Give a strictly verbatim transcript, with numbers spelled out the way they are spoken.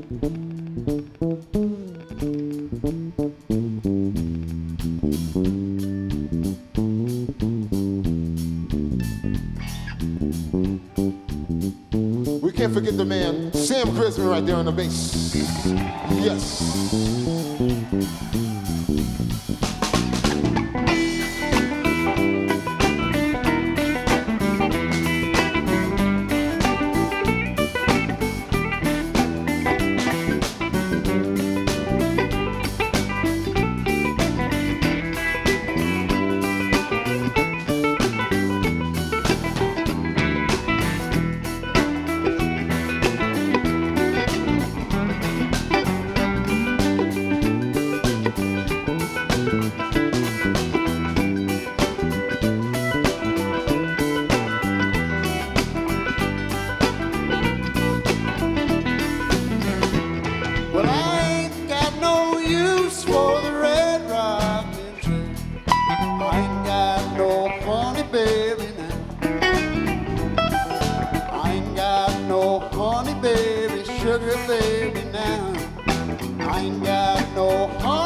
We can't forget the man, Sam Chrisman, right there on the bass. Yes. Well, I ain't got no use for the red rocking chair. I ain't got no honey baby now. I ain't got no honey baby, sugar baby now. I ain't got no honey